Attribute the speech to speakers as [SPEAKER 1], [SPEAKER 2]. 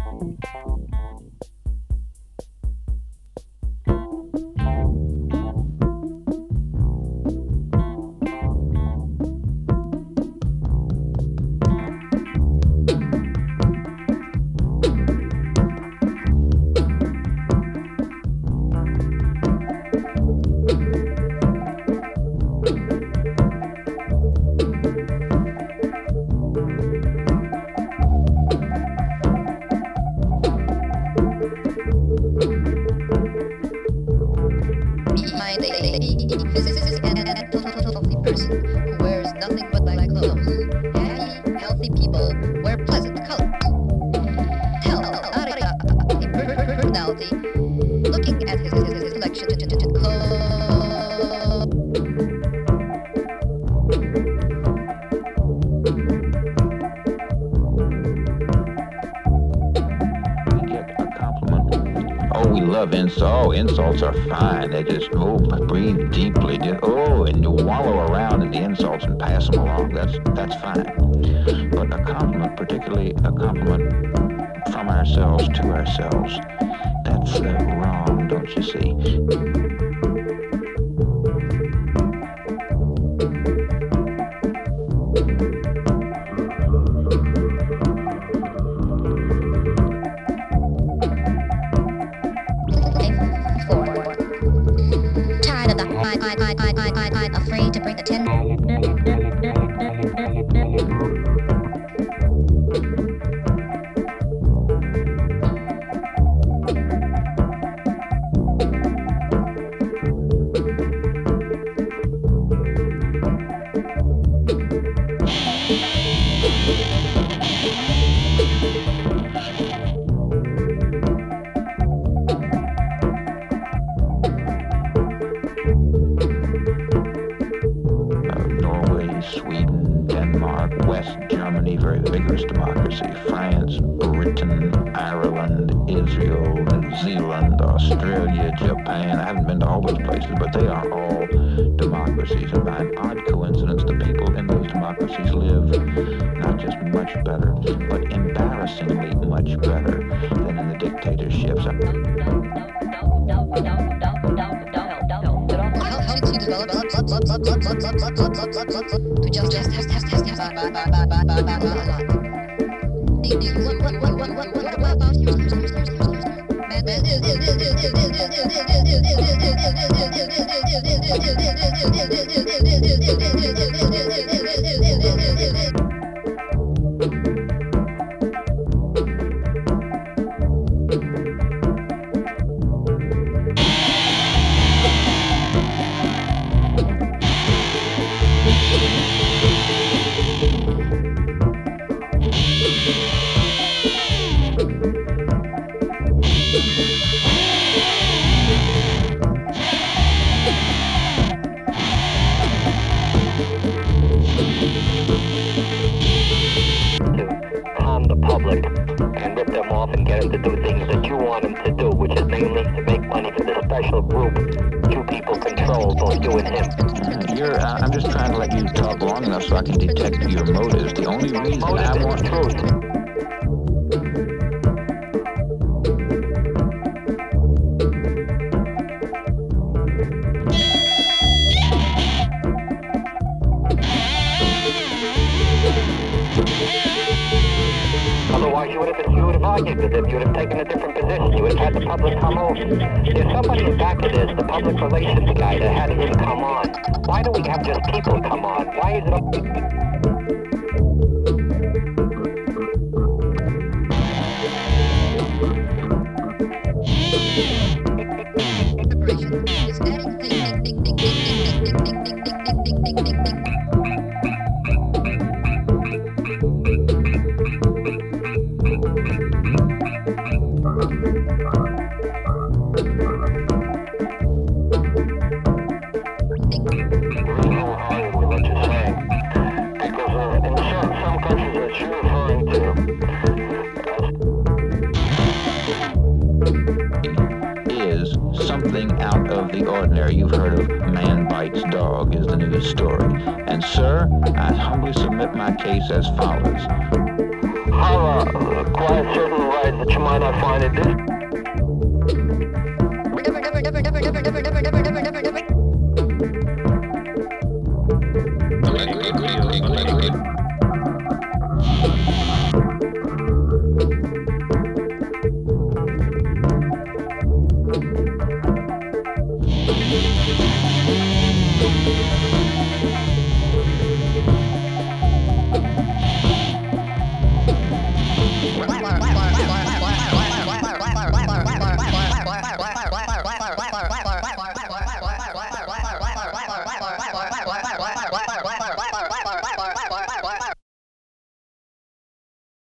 [SPEAKER 1] Insults are fine. They just breathe deeply. And you wallow around in the insults and pass them along. That's fine. But a compliment, particularly a compliment from ourselves to ourselves, that's wrong, don't you see?
[SPEAKER 2] Afraid to bring the tin.
[SPEAKER 1] I'm just trying to let you talk long enough so I can detect your motives. The only reason I want truth.
[SPEAKER 3] Otherwise, you would have argued with him. You would have taken a different position. You would have had the public come over. There's somebody in back of this, the public relations guy, that had him come on. Why do we have just people come on? Why is it...
[SPEAKER 1] You've heard of man bites dog is the news story. And sir, I humbly submit my case as follows.
[SPEAKER 3] have acquired certain rights that you might not find in this.